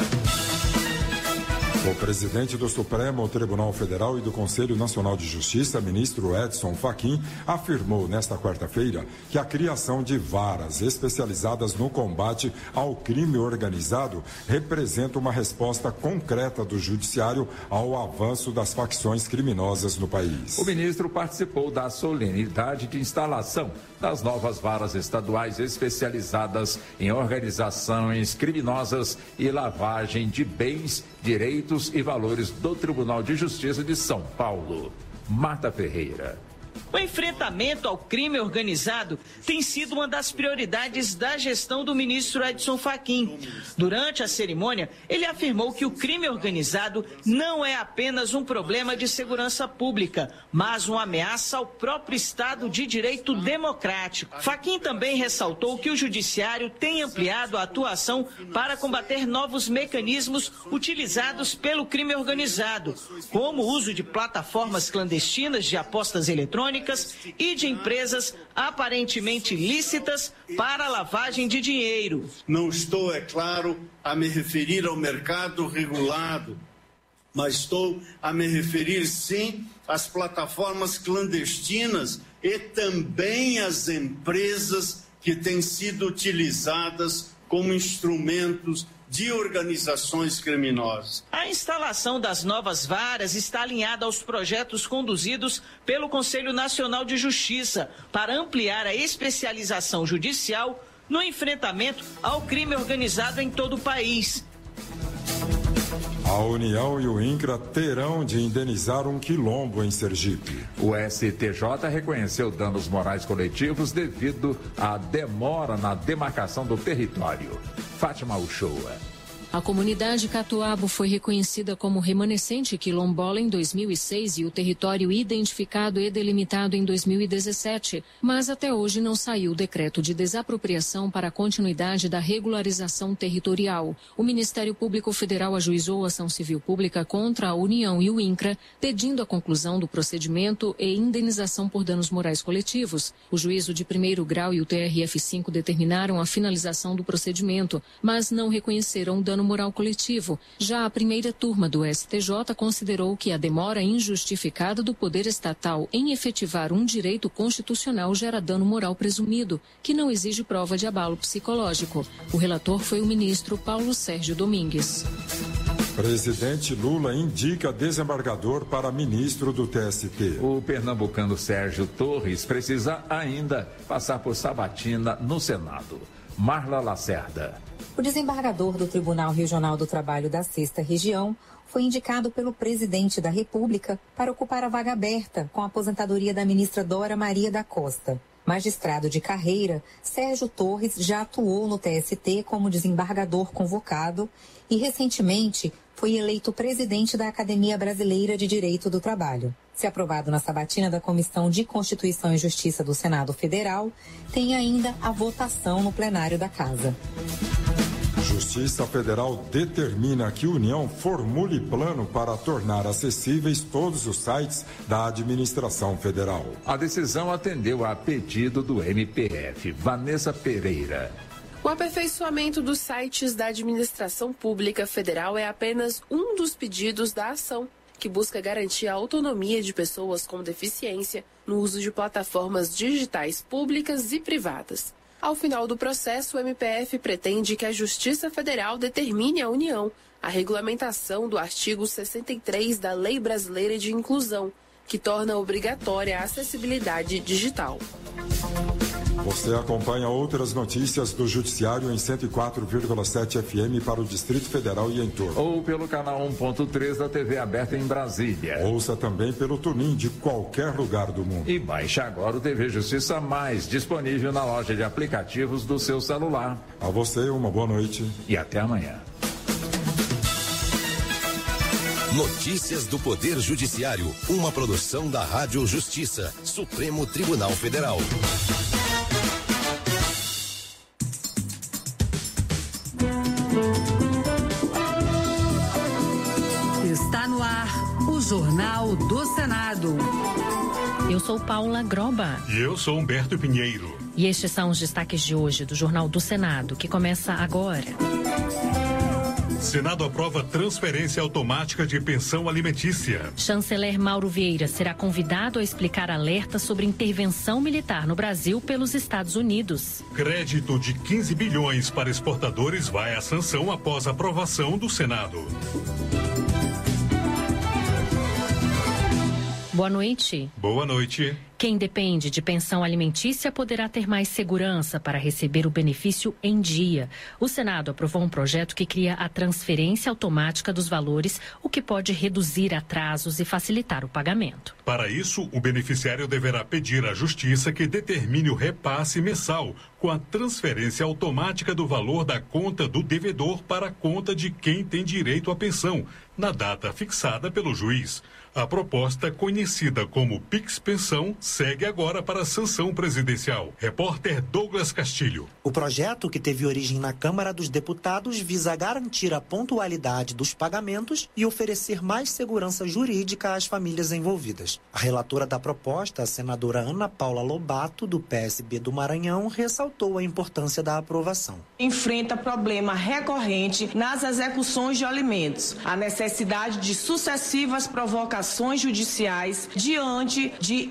O presidente do Supremo Tribunal Federal e do Conselho Nacional de Justiça, ministro Edson Fachin, afirmou nesta quarta-feira que a criação de varas especializadas no combate ao crime organizado representa uma resposta concreta do judiciário ao avanço das facções criminosas no país. O ministro participou da solenidade de instalação das novas varas estaduais especializadas em organizações criminosas e lavagem de bens, direitos e valores do Tribunal de Justiça de São Paulo. Marta Ferreira. O enfrentamento ao crime organizado tem sido uma das prioridades da gestão do ministro Edson Fachin. Durante a cerimônia, ele afirmou que o crime organizado não é apenas um problema de segurança pública, mas uma ameaça ao próprio Estado de Direito democrático. Fachin também ressaltou que o Judiciário tem ampliado a atuação para combater novos mecanismos utilizados pelo crime organizado, como o uso de plataformas clandestinas de apostas eletrônicas e de empresas aparentemente lícitas para lavagem de dinheiro. Não estou, é claro, a me referir ao mercado regulado, mas estou a me referir, sim, às plataformas clandestinas e também às empresas que têm sido utilizadas como instrumentos de organizações criminosas. A instalação das novas varas está alinhada aos projetos conduzidos pelo Conselho Nacional de Justiça para ampliar a especialização judicial no enfrentamento ao crime organizado em todo o país. A União e o INCRA terão de indenizar um quilombo em Sergipe. O STJ reconheceu danos morais coletivos devido à demora na demarcação do território. Fátima Uchoa. A comunidade Catuabo foi reconhecida como remanescente quilombola em 2006 e o território identificado e delimitado em 2017, mas até hoje não saiu o decreto de desapropriação para a continuidade da regularização territorial. O Ministério Público Federal ajuizou a ação civil pública contra a União e o INCRA, pedindo a conclusão do procedimento e indenização por danos morais coletivos. O juízo de primeiro grau e o TRF5 determinaram a finalização do procedimento, mas não reconheceram o dano moral coletivo. Já a primeira turma do STJ considerou que a demora injustificada do poder estatal em efetivar um direito constitucional gera dano moral presumido, que não exige prova de abalo psicológico. O relator foi o ministro Paulo Sérgio Domingues. Presidente Lula indica desembargador para ministro do TST. O pernambucano Sérgio Torres precisa ainda passar por sabatina no Senado. Marla Lacerda. O desembargador do Tribunal Regional do Trabalho da 6ª Região foi indicado pelo presidente da República para ocupar a vaga aberta com a aposentadoria da ministra Dora Maria da Costa. Magistrado de carreira, Sérgio Torres já atuou no TST como desembargador convocado e, recentemente, foi eleito presidente da Academia Brasileira de Direito do Trabalho. Se aprovado na sabatina da Comissão de Constituição e Justiça do Senado Federal, tem ainda a votação no plenário da Casa. Justiça Federal determina que a União formule plano para tornar acessíveis todos os sites da administração federal. A decisão atendeu a pedido do MPF. Vanessa Pereira. O aperfeiçoamento dos sites da administração pública federal é apenas um dos pedidos da ação, que busca garantir a autonomia de pessoas com deficiência no uso de plataformas digitais públicas e privadas. Ao final do processo, o MPF pretende que a Justiça Federal determine à União a regulamentação do artigo 63 da Lei Brasileira de Inclusão, que torna obrigatória a acessibilidade digital. Você acompanha outras notícias do Judiciário em 104,7 FM para o Distrito Federal e em torno. Ou pelo canal 1.3 da TV aberta em Brasília. Ouça também pelo TuneIn de qualquer lugar do mundo. E baixe agora o TV Justiça Mais, disponível na loja de aplicativos do seu celular. A você, uma boa noite. E até amanhã. Notícias do Poder Judiciário, uma produção da Rádio Justiça, Supremo Tribunal Federal. Está no ar o Jornal do Senado. Eu sou Paula Groba. E eu sou Humberto Pinheiro. E estes são os destaques de hoje do Jornal do Senado, que começa agora. Senado aprova transferência automática de pensão alimentícia. Chanceler Mauro Vieira será convidado a explicar alerta sobre intervenção militar no Brasil pelos Estados Unidos. Crédito de 15 bilhões para exportadores vai à sanção após aprovação do Senado. Boa noite. Boa noite. Quem depende de pensão alimentícia poderá ter mais segurança para receber o benefício em dia. O Senado aprovou um projeto que cria a transferência automática dos valores, o que pode reduzir atrasos e facilitar o pagamento. Para isso, o beneficiário deverá pedir à Justiça que determine o repasse mensal com a transferência automática do valor da conta do devedor para a conta de quem tem direito à pensão, na data fixada pelo juiz. A proposta, conhecida como Pix Pensão, segue agora para a sanção presidencial. Repórter Douglas Castilho. O projeto, que teve origem na Câmara dos Deputados, visa garantir a pontualidade dos pagamentos e oferecer mais segurança jurídica às famílias envolvidas. A relatora da proposta, a senadora Ana Paula Lobato, do PSB do Maranhão, ressaltou a importância da aprovação. Enfrenta problema recorrente nas execuções de alimentos, a necessidade de sucessivas provocações judiciais diante de inadimplência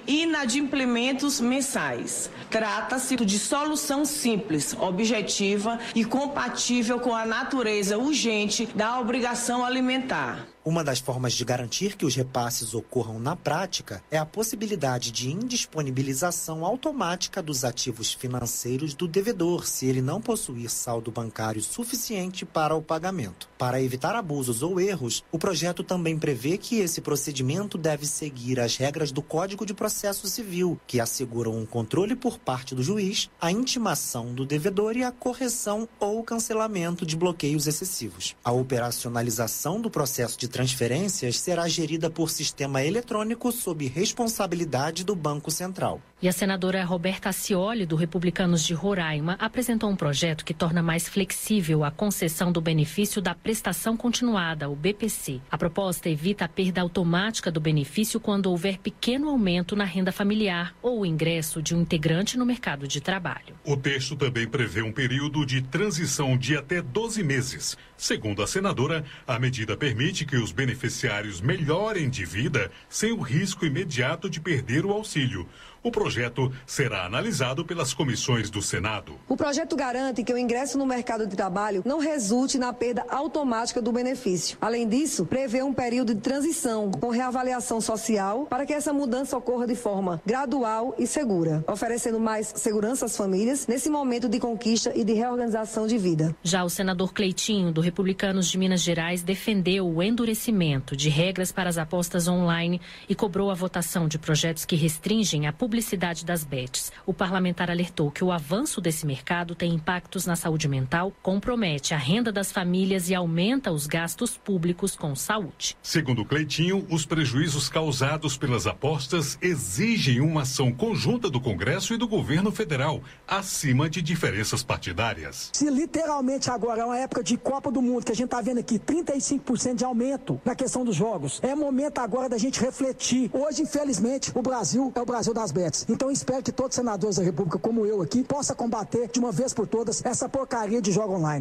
de implementos mensais. Trata-se de solução simples, objetiva e compatível com a natureza urgente da obrigação alimentar. Uma das formas de garantir que os repasses ocorram na prática é a possibilidade de indisponibilização automática dos ativos financeiros do devedor, se ele não possuir saldo bancário suficiente para o pagamento. Para evitar abusos ou erros, o projeto também prevê que esse procedimento deve seguir as regras do Código de Processo Civil, que asseguram um controle por parte do juiz, a intimação do devedor e a correção ou cancelamento de bloqueios excessivos. A operacionalização do processo de transferências será gerida por sistema eletrônico sob responsabilidade do Banco Central. E a senadora Roberta Acioli, do Republicanos de Roraima, apresentou um projeto que torna mais flexível a concessão do benefício da prestação continuada, o BPC. A proposta evita a perda automática do benefício quando houver pequeno aumento na renda familiar ou o ingresso de um integrante no mercado de trabalho. O texto também prevê um período de transição de até 12 meses. Segundo a senadora, a medida permite que os beneficiários melhorem de vida sem o risco imediato de perder o auxílio. O projeto será analisado pelas comissões do Senado. O projeto garante que o ingresso no mercado de trabalho não resulte na perda automática do benefício. Além disso, prevê um período de transição com reavaliação social para que essa mudança ocorra de forma gradual e segura, oferecendo mais segurança às famílias nesse momento de conquista e de reorganização de vida. Já o senador Cleitinho, do Republicanos de Minas Gerais, defendeu o endurecimento de regras para as apostas online e cobrou a votação de projetos que restringem a publicidade das bets. O parlamentar alertou que o avanço desse mercado tem impactos na saúde mental, compromete a renda das famílias e aumenta os gastos públicos com saúde. Segundo Cleitinho, os prejuízos causados pelas apostas exigem uma ação conjunta do Congresso e do governo federal, acima de diferenças partidárias. Se literalmente agora é uma época de Copa do Mundo, que a gente está vendo aqui 35% de aumento na questão dos jogos, é momento agora da gente refletir. Hoje, infelizmente, o Brasil é o Brasil das bets. Então espero que todos os senadores da República, como eu aqui, possam combater de uma vez por todas essa porcaria de jogo online.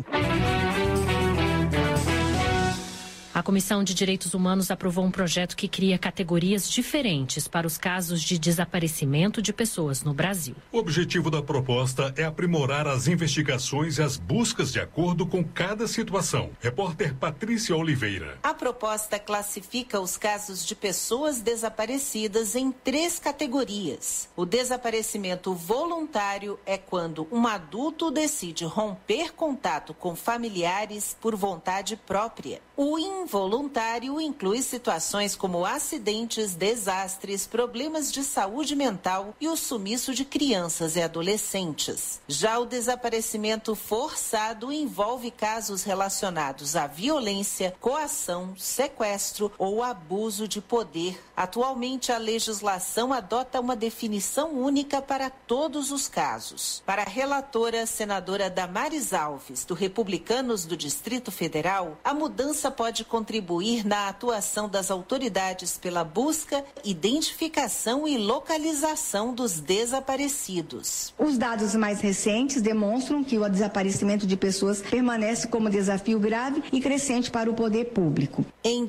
A Comissão de Direitos Humanos aprovou um projeto que cria categorias diferentes para os casos de desaparecimento de pessoas no Brasil. O objetivo da proposta é aprimorar as investigações e as buscas de acordo com cada situação. Repórter Patrícia Oliveira. A proposta classifica os casos de pessoas desaparecidas em 3 categorias. O desaparecimento voluntário é quando um adulto decide romper contato com familiares por vontade própria. O involuntário inclui situações como acidentes, desastres, problemas de saúde mental e o sumiço de crianças e adolescentes. Já o desaparecimento forçado envolve casos relacionados à violência, coação, sequestro ou abuso de poder. Atualmente, a legislação adota uma definição única para todos os casos. Para a relatora, senadora Damares Alves, do Republicanos do Distrito Federal, a mudança pode contribuir na atuação das autoridades pela busca, identificação e localização dos desaparecidos. Os dados mais recentes demonstram que o desaparecimento de pessoas permanece como desafio grave e crescente para o poder público. Em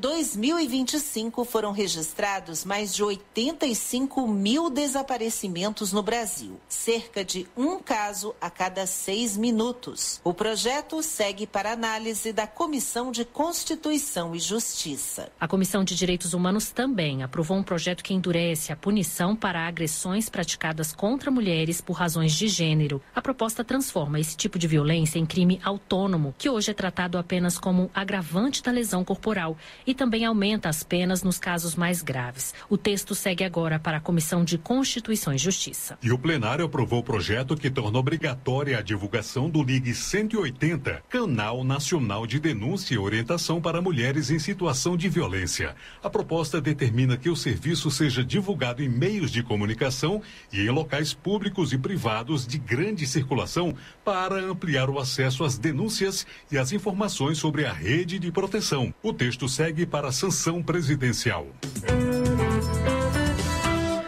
2025, foram registrados mais de 85 mil desaparecimentos no Brasil, cerca de um caso a cada 6 minutos. O projeto segue para análise da Comissão de Constituição e Justiça. A Comissão de Direitos Humanos também aprovou um projeto que endurece a punição para agressões praticadas contra mulheres por razões de gênero. A proposta transforma esse tipo de violência em crime autônomo, que hoje é tratado apenas como agravante da lesão corporal, e também aumenta as penas nos casos mais graves. O texto segue agora para a Comissão de Constituição e Justiça. E o plenário aprovou o projeto que torna obrigatória a divulgação do Ligue 180, Canal Nacional de Denúncia e Orientação para Mulheres em Situação de Violência. A proposta determina que o serviço seja divulgado em meios de comunicação e em locais públicos e privados de grande circulação para ampliar o acesso às denúncias e às informações sobre a rede de proteção. O texto segue para a sanção presidencial.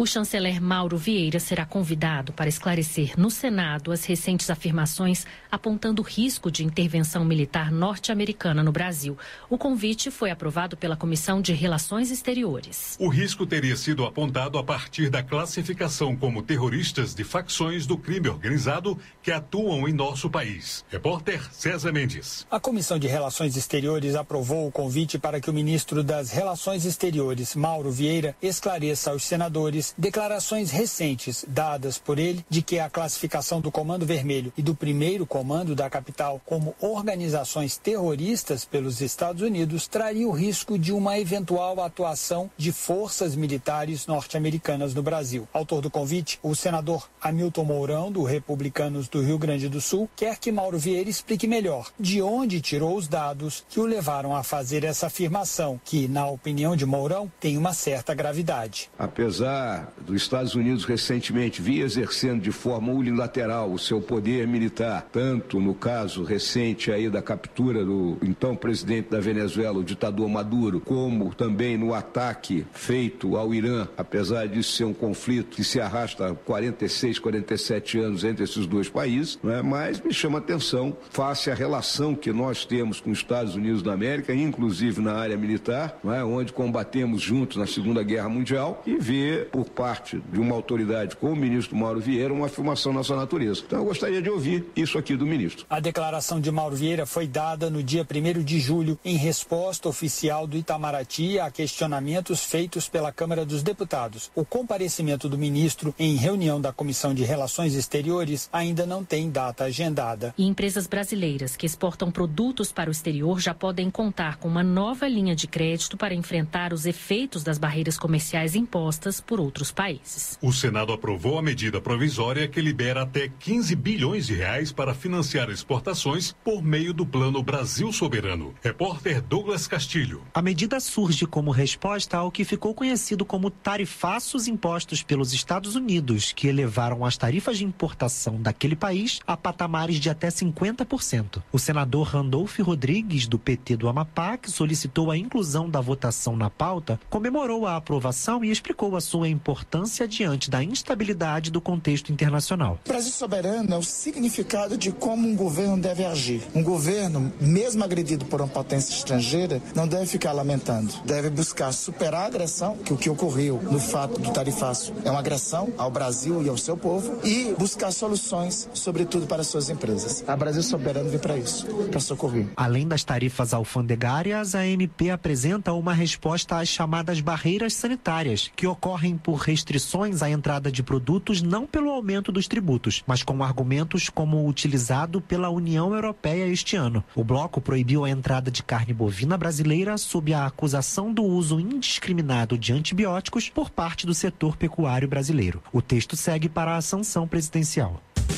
O chanceler Mauro Vieira será convidado para esclarecer no Senado as recentes afirmações apontando o risco de intervenção militar norte-americana no Brasil. O convite foi aprovado pela Comissão de Relações Exteriores. O risco teria sido apontado a partir da classificação como terroristas de facções do crime organizado que atuam em nosso país. Repórter César Mendes. A Comissão de Relações Exteriores aprovou o convite para que o ministro das Relações Exteriores, Mauro Vieira, esclareça aos senadores declarações recentes dadas por ele de que a classificação do Comando Vermelho e do primeiro comando da capital como organizações terroristas pelos Estados Unidos traria o risco de uma eventual atuação de forças militares norte-americanas no Brasil. Autor do convite, o senador Hamilton Mourão, do Republicanos do Rio Grande do Sul, quer que Mauro Vieira explique melhor de onde tirou os dados que o levaram a fazer essa afirmação, que, na opinião de Mourão, tem uma certa gravidade. Apesar dos Estados Unidos recentemente vir exercendo de forma unilateral o seu poder militar, tanto no caso recente aí da captura do então presidente da Venezuela, o ditador Maduro, como também no ataque feito ao Irã, apesar disso ser um conflito que se arrasta há 46, 47 anos entre esses dois países, né? Mas me chama a atenção, face à relação que nós temos com os Estados Unidos da América, inclusive na área militar, né? Onde combatemos juntos na Segunda Guerra Mundial, e ver por parte de uma autoridade como o ministro Mauro Vieira uma afirmação nessa natureza. Então eu gostaria de ouvir isso aqui do ministro. A declaração de Mauro Vieira foi dada no dia 1º de julho em resposta oficial do Itamaraty a questionamentos feitos pela Câmara dos Deputados. O comparecimento do ministro em reunião da Comissão de Relações Exteriores ainda não tem data agendada. E empresas brasileiras que exportam produtos para o exterior já podem contar com uma nova linha de crédito para enfrentar os efeitos das barreiras comerciais impostas por outros países. O Senado aprovou a medida provisória que libera até 15 bilhões de reais para financiar exportações por meio do Plano Brasil Soberano. Repórter Douglas Castilho. A medida surge como resposta ao que ficou conhecido como tarifaços impostos pelos Estados Unidos, que elevaram as tarifas de importação daquele país a patamares de até 50%. O senador Randolfo Rodrigues, do PT do Amapá, que solicitou a inclusão da votação na pauta, comemorou a aprovação e explicou a sua importância diante da instabilidade do contexto internacional. Brasil soberano é o significado de como um governo deve agir. Um governo, mesmo agredido por uma potência estrangeira, não deve ficar lamentando. Deve buscar superar a agressão, que o que ocorreu no fato do tarifaço é uma agressão ao Brasil e ao seu povo, e buscar soluções, sobretudo para suas empresas. A Brasil soberano vem para isso, para socorrer. Além das tarifas alfandegárias, a MP apresenta uma resposta às chamadas barreiras sanitárias, que ocorrem por restrições à entrada de produtos não pelo aumento dos tributos, mas com argumentos como o utilizado pela União Europeia este ano. O bloco proibiu a entrada de carne bovina brasileira sob a acusação do uso indiscriminado de antibióticos por parte do setor pecuário brasileiro. O texto segue para a sanção presidencial.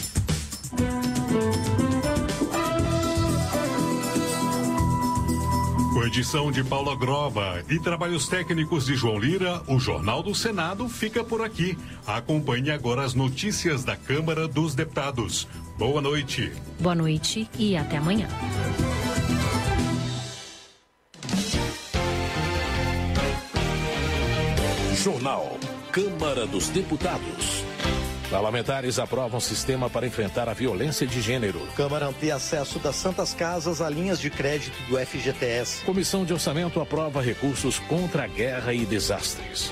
Com edição de Paula Grova e trabalhos técnicos de João Lira, o Jornal do Senado fica por aqui. Acompanhe agora as notícias da Câmara dos Deputados. Boa noite. Boa noite e até amanhã. Jornal Câmara dos Deputados. Parlamentares aprovam sistema para enfrentar a violência de gênero. Câmara amplia acesso das Santas Casas a linhas de crédito do FGTS. Comissão de Orçamento aprova recursos contra a guerra e desastres.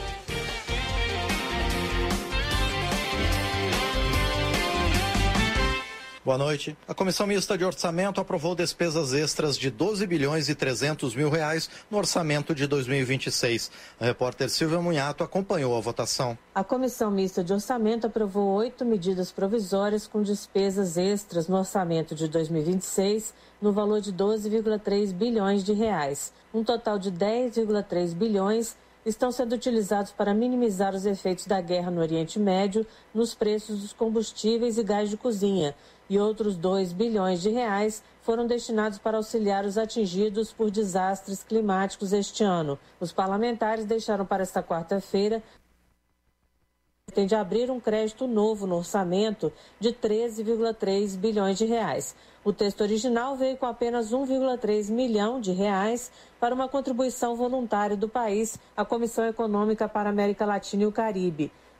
Boa noite. A Comissão Mista de Orçamento aprovou despesas extras de 12 bilhões e 300 mil reais no orçamento de 2026. A repórter Silvia Munhato acompanhou a votação. A Comissão Mista de Orçamento aprovou 8 medidas provisórias com despesas extras no orçamento de 2026 no valor de 12,3 bilhões de reais. Um total de 10,3 bilhões estão sendo utilizados para minimizar os efeitos da guerra no Oriente Médio nos preços dos combustíveis e gás de cozinha. E outros 2 bilhões de reais foram destinados para auxiliar os atingidos por desastres climáticos este ano. Os parlamentares deixaram para esta quarta-feira pretende abrir um crédito novo no orçamento de 13,3 bilhões de reais. O texto original veio com apenas 1,3 milhão de reais para uma contribuição voluntária do país à Comissão Econômica para a América Latina e o Caribe.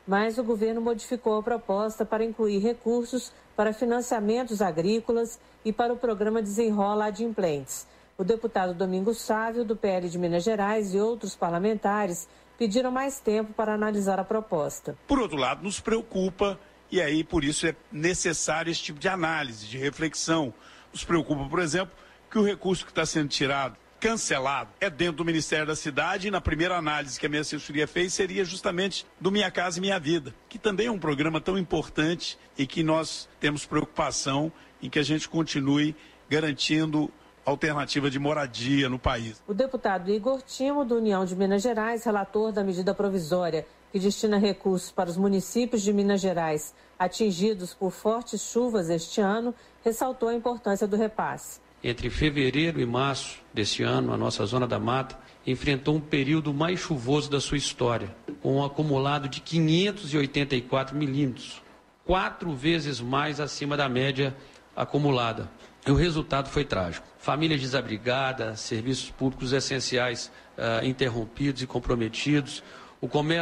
mas o governo modificou a proposta para incluir recursos para financiamentos agrícolas e para o programa Desenrola Adimplentes. O deputado Domingos Sávio, do PL de Minas Gerais, e outros parlamentares pediram mais tempo para analisar a proposta. Por outro lado, nos preocupa, e aí por isso é necessário esse tipo de análise, de reflexão. Nos preocupa, por exemplo, que o recurso que está sendo tirado, cancelado, é dentro do Ministério da Cidade, e na primeira análise que a minha assessoria fez seria justamente do Minha Casa e Minha Vida, que também é um programa tão importante e que nós temos preocupação em que a gente continue garantindo alternativa de moradia no país. O deputado Igor Timo, do União de Minas Gerais, relator da medida provisória que destina recursos para os municípios de Minas Gerais atingidos por fortes chuvas este ano, ressaltou a importância do repasse. Entre fevereiro e março deste ano, a nossa Zona da Mata enfrentou um período mais chuvoso da sua história, com um acumulado de 584 milímetros, 4 vezes mais acima da média acumulada. E o resultado foi trágico. Famílias desabrigadas, serviços públicos essenciais interrompidos e comprometidos, o comércio